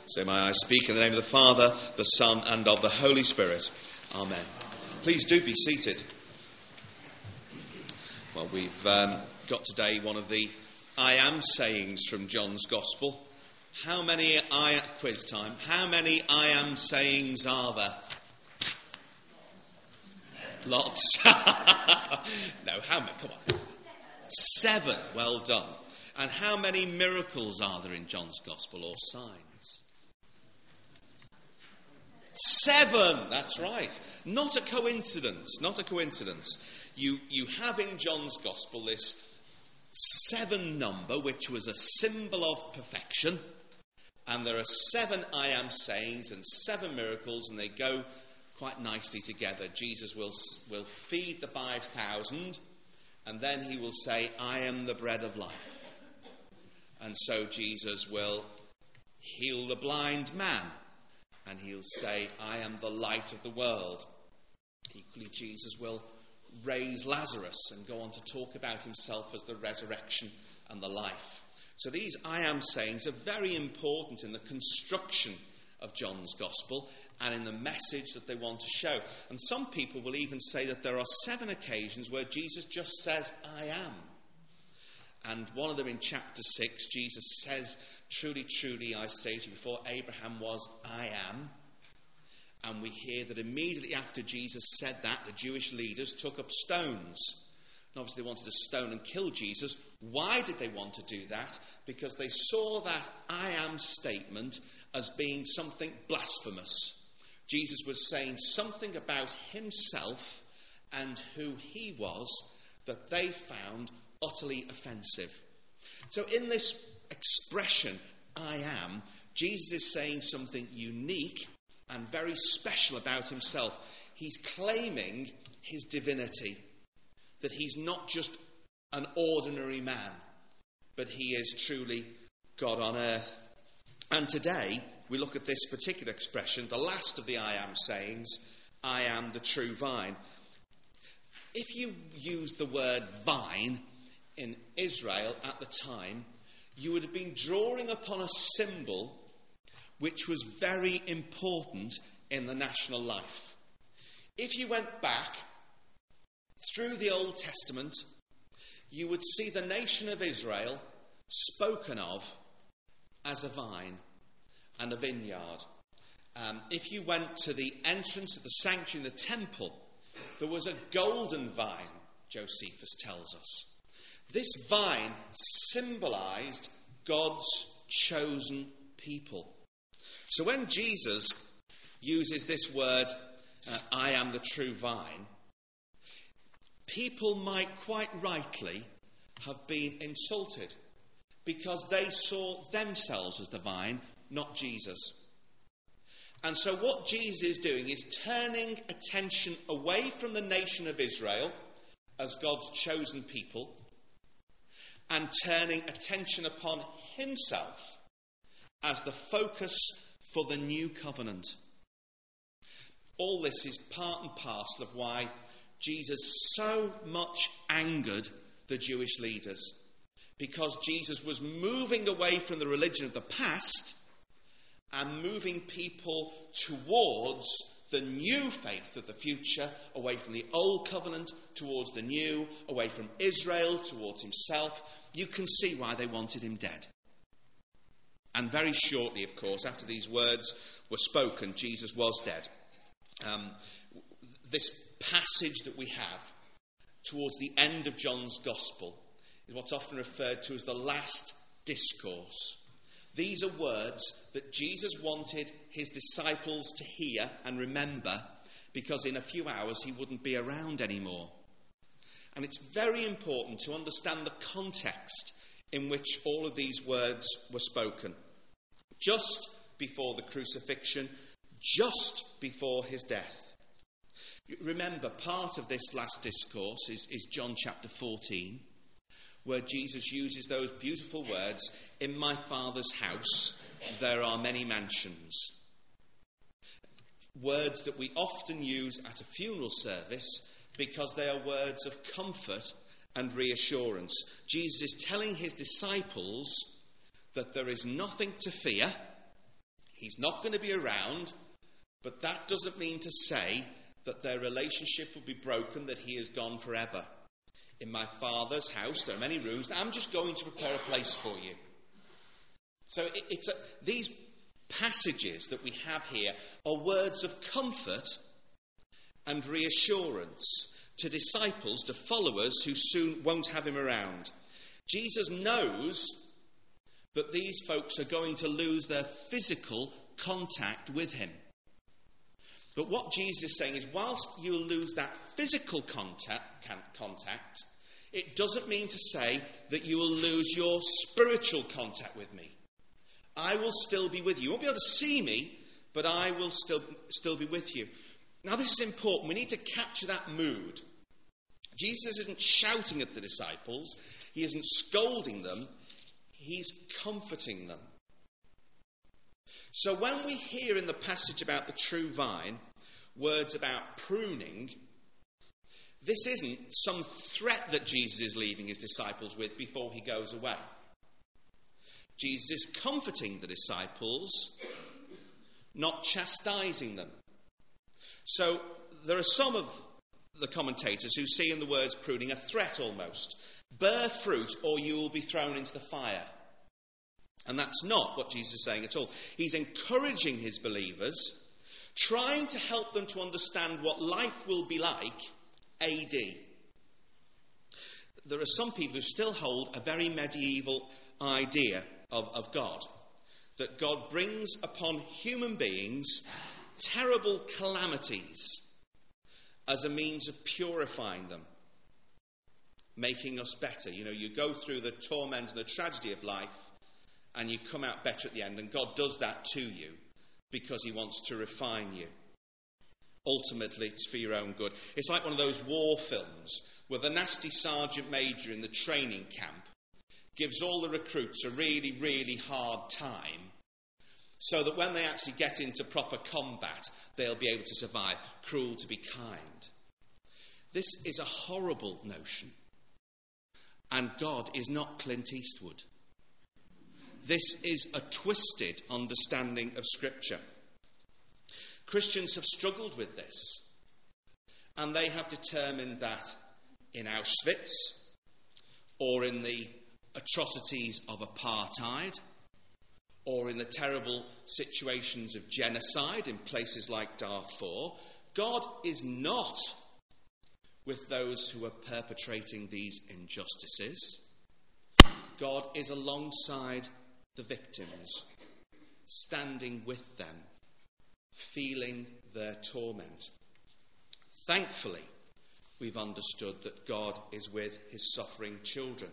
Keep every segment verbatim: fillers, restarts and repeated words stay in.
So may I speak in the name of the Father, the Son, and of the Holy Spirit. Amen. Please do be seated. Well, we've um, got today one of the I am sayings from John's Gospel. How many I quiz time? How many I am sayings are there? Lots. No, how many? Come on. Seven. Well done. And how many miracles are there in John's Gospel, or signs? Seven. That's right. Not a coincidence. Not a coincidence. You you have in John's Gospel this seven number, which was a symbol of perfection. And there are seven I am sayings and seven miracles, and they go quite nicely together. Jesus will will feed the five thousand, and then he will say, I am the bread of life. And so Jesus will heal the blind man, and he'll say, I am the light of the world. Equally, Jesus will raise Lazarus and go on to talk about himself as the resurrection and the life. So these I am sayings are very important in the construction of John's Gospel and in the message that they want to show. And some people will even say that there are seven occasions where Jesus just says, I am. And one of them in chapter six, Jesus says, truly, truly, I say to you, before Abraham was, I am. And we hear that immediately after Jesus said that, the Jewish leaders took up stones. And obviously they wanted to stone and kill Jesus. Why did they want to do that? Because they saw that I am statement as being something blasphemous. Jesus was saying something about himself and who he was that they found utterly offensive. So in this expression, I am, Jesus is saying something unique and very special about himself. He's claiming his divinity, that he's not just an ordinary man, but he is truly God on earth. And today, we look at this particular expression, the last of the I am sayings, I am the true vine. If you used the word vine in Israel at the time, you would have been drawing upon a symbol which was very important in the national life. If you went back through the Old Testament, you would see the nation of Israel spoken of as a vine and a vineyard. Um, if you went to the entrance of the sanctuary in the temple, there was a golden vine, Josephus tells us. This vine symbolised God's chosen people. So when Jesus uses this word, uh, I am the true vine, people might quite rightly have been insulted because they saw themselves as the vine, not Jesus. And so what Jesus is doing is turning attention away from the nation of Israel as God's chosen people and turning attention upon himself as the focus for the new covenant. All this is part and parcel of why Jesus so much angered the Jewish leaders, because Jesus was moving away from the religion of the past and moving people towards the new faith of the future, away from the old covenant towards the new, away from Israel towards himself. You can see why they wanted him dead. And very shortly, of course, after these words were spoken, Jesus was dead. Um, this passage that we have towards the end of John's Gospel is what's often referred to as the last discourse. These are words that Jesus wanted his disciples to hear and remember, because in a few hours he wouldn't be around anymore. And it's very important to understand the context in which all of these words were spoken. Just before the crucifixion, just before his death. Remember, part of this last discourse is, is John chapter fourteen, where Jesus uses those beautiful words, in my Father's house there are many mansions. Words that we often use at a funeral service because they are words of comfort and reassurance. Jesus is telling his disciples that there is nothing to fear. He's not going to be around, but that doesn't mean to say that their relationship will be broken, that he is gone forever. In my Father's house, there are many rooms. I'm just going to prepare a place for you. So it, it's a, these passages that we have here are words of comfort and reassurance to disciples, to followers who soon won't have him around. Jesus knows that these folks are going to lose their physical contact with him. But what Jesus is saying is, whilst you'll lose that physical contact, contact, it doesn't mean to say that you will lose your spiritual contact with me. I will still be with you. You won't be able to see me, but I will still, still be with you. Now, this is important. We need to capture that mood. Jesus isn't shouting at the disciples. He isn't scolding them. He's comforting them. So when we hear in the passage about the true vine words about pruning, this isn't some threat that Jesus is leaving his disciples with before he goes away. Jesus is comforting the disciples, not chastising them. So there are some of the commentators who see in the words pruning a threat almost. Bear fruit or you will be thrown into the fire. And that's not what Jesus is saying at all. He's encouraging his believers, trying to help them to understand what life will be like A D. There are some people who still hold a very medieval idea of, of God, that God brings upon human beings terrible calamities as a means of purifying them, making us better. You know, you go through the torment and the tragedy of life and you come out better at the end, and God does that to you because he wants to refine you. Ultimately, it's for your own good. It's like one of those war films where the nasty sergeant major in the training camp gives all the recruits a really, really hard time so that when they actually get into proper combat, they'll be able to survive. Cruel to be kind. This is a horrible notion. And God is not Clint Eastwood. This is a twisted understanding of Scripture. Christians have struggled with this. And they have determined that in Auschwitz, or in the atrocities of apartheid, or in the terrible situations of genocide in places like Darfur, God is not with those who are perpetrating these injustices. God is alongside the victims, standing with them, feeling their torment. Thankfully, we've understood that God is with his suffering children.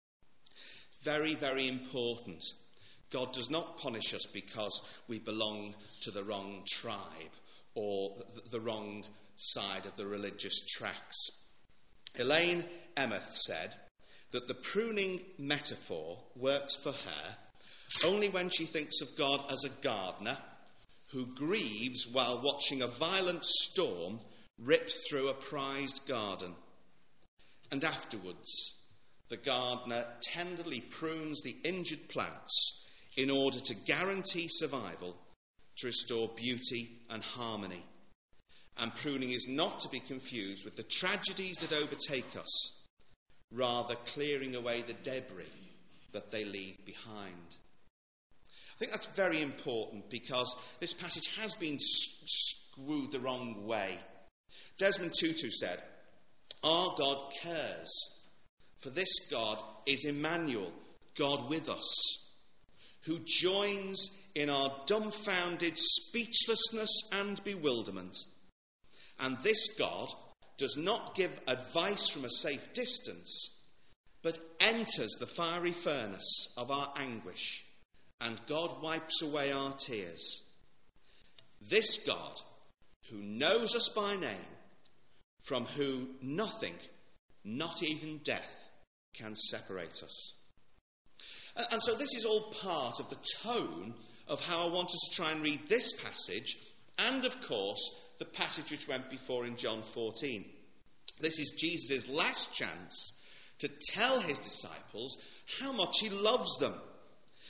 Very, very important. God does not punish us because we belong to the wrong tribe or the wrong side of the religious tracks. Elaine Emeth said that the pruning metaphor works for her only when she thinks of God as a gardener who grieves while watching a violent storm rip through a prized garden. And afterwards, the gardener tenderly prunes the injured plants in order to guarantee survival, to restore beauty and harmony. And pruning is not to be confused with the tragedies that overtake us, rather clearing away the debris that they leave behind. I think that's very important because this passage has been screwed the wrong way. Desmond Tutu said, "Our God cares, for this God is Emmanuel, God with us, who joins in our dumbfounded speechlessness and bewilderment. And this God does not give advice from a safe distance, but enters the fiery furnace of our anguish, and God wipes away our tears. This God, who knows us by name, from whom nothing, not even death, can separate us." And so this is all part of the tone of how I want us to try and read this passage, and of course the passage which went before in John fourteen. This is Jesus' last chance to tell his disciples how much he loves them.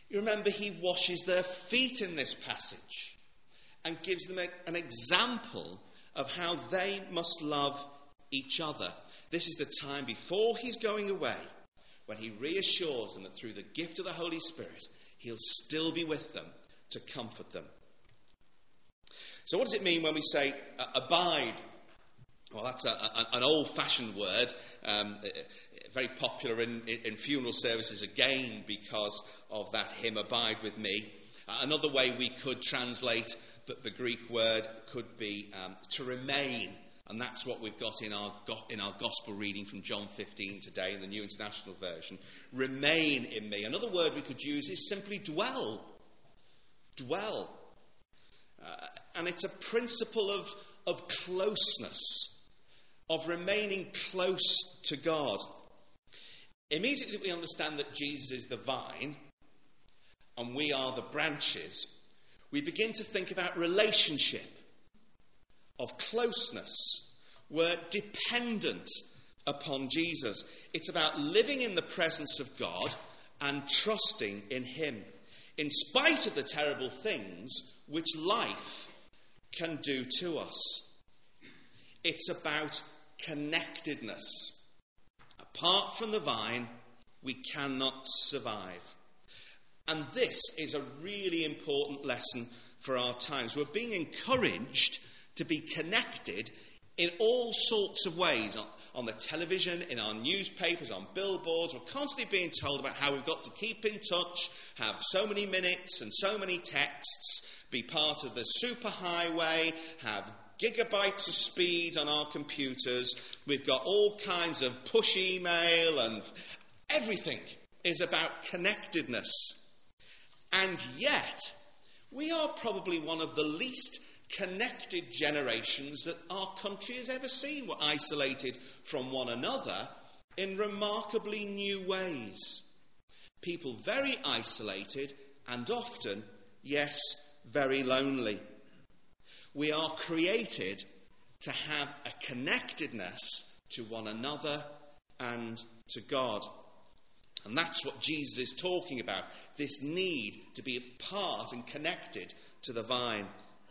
You remember he washes their feet in this passage and gives them a, an example of how they must love each other. This is the time before he's going away, when he reassures them that through the gift of the Holy Spirit, he'll still be with them to comfort them. So what does it mean when we say uh, abide? Well, that's a, a, an old-fashioned word, um, very popular in, in, in funeral services again because of that hymn, Abide With Me. Uh, another way we could translate that the Greek word could be um, to remain, and that's what we've got in our go- in our gospel reading from John fifteen today in the New International Version. Remain in me. Another word we could use is simply dwell. Dwell. Uh, and it's a principle of, of closeness, of remaining close to God. Immediately we understand that Jesus is the vine and we are the branches. We begin to think about relationship, of closeness. We're dependent upon Jesus. It's about living in the presence of God and trusting in him, in spite of the terrible things which life can do to us. It's about connectedness. Apart from the vine, we cannot survive. And this is a really important lesson for our times. We're being encouraged to be connected in all sorts of ways. On, on the television, in our newspapers, on billboards. We're constantly being told about how we've got to keep in touch, have so many minutes and so many texts, be part of the superhighway, have gigabytes of speed on our computers. We've got all kinds of push email, and everything is about connectedness. And yet, we are probably one of the least connected generations that our country has ever seen. We're isolated from one another in remarkably new ways. People very isolated and often, yes, very lonely. We are created to have a connectedness to one another and to God. And that's what Jesus is talking about, this need to be a part and connected to the vine.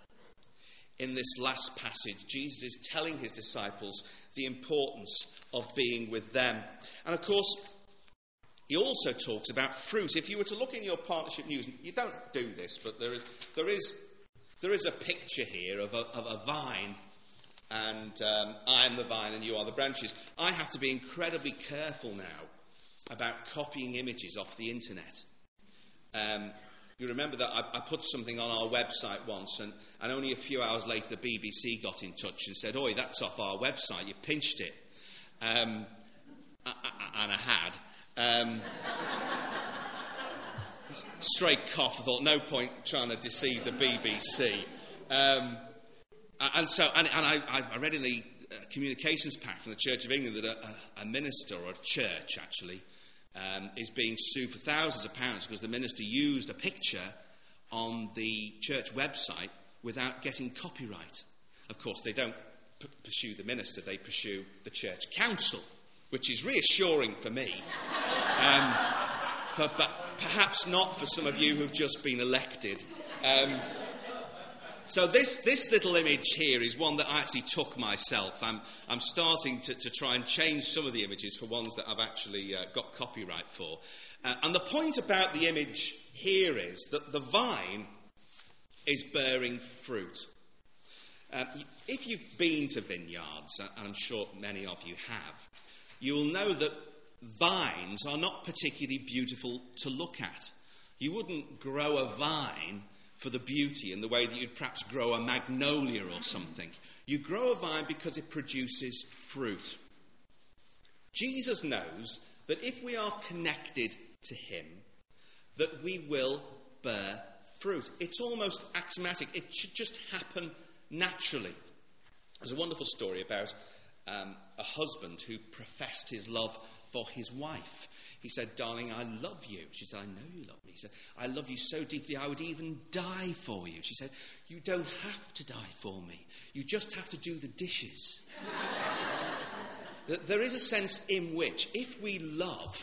In this last passage, Jesus is telling his disciples the importance of being with them. And of course, he also talks about fruit. If you were to look in your partnership news, you don't do this, but there is there is there is a picture here of a, of a vine, and um, I am the vine and you are the branches. I have to be incredibly careful now about copying images off the internet. Um, you remember that I, I put something on our website once, and, and only a few hours later the B B C got in touch and said, "Oi, that's off our website, you pinched it." Um, I, I, and I had. Um, straight cough. I thought, no point trying to deceive the B B C. Um, and so, and, and I, I read in the uh, communications pack from the Church of England that a, a minister, or a church actually, um, is being sued for thousands of pounds because the minister used a picture on the church website without getting copyright. Of course, they don't p- pursue the minister, they pursue the church council, which is reassuring for me. Um, but, but perhaps not for some of you who've just been elected. Um, so this, this little image here is one that I actually took myself. I'm, I'm starting to, to try and change some of the images for ones that I've actually uh, got copyright for. Uh, and the point about the image here is that the vine is bearing fruit. Uh, if you've been to vineyards, and I'm sure many of you have, you will know that vines are not particularly beautiful to look at. You wouldn't grow a vine for the beauty in the way that you'd perhaps grow a magnolia or something. You grow a vine because it produces fruit. Jesus knows that if we are connected to him, that we will bear fruit. It's almost axiomatic. It should just happen naturally. There's a wonderful story about um, a husband who professed his love for his wife. He said, "Darling, I love you." She said, "I know you love me." He said, "I love you so deeply I would even die for you." She said, "You don't have to die for me. You just have to do the dishes." There is a sense in which, if we love,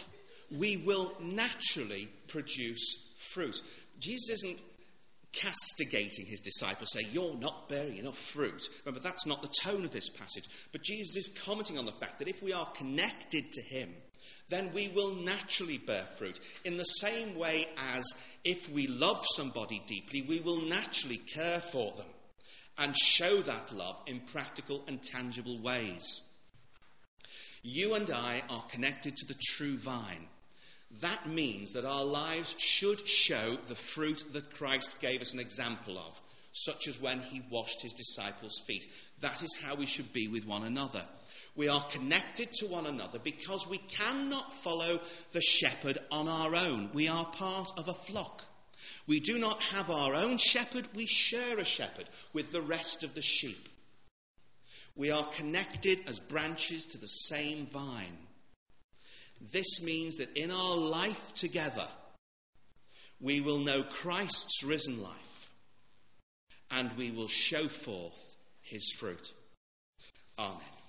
we will naturally produce fruit. Jesus isn't castigating his disciples, saying, you're not bearing enough fruit. Remember, that's not the tone of this passage. But Jesus is commenting on the fact that if we are connected to him, then we will naturally bear fruit. In the same way as if we love somebody deeply, we will naturally care for them and show that love in practical and tangible ways. You and I are connected to the true vine. That means that our lives should show the fruit that Christ gave us an example of, such as when he washed his disciples' feet. That is how we should be with one another. We are connected to one another because we cannot follow the shepherd on our own. We are part of a flock. We do not have our own shepherd, we share a shepherd with the rest of the sheep. We are connected as branches to the same vine. This means that in our life together, we will know Christ's risen life, and we will show forth his fruit. Amen.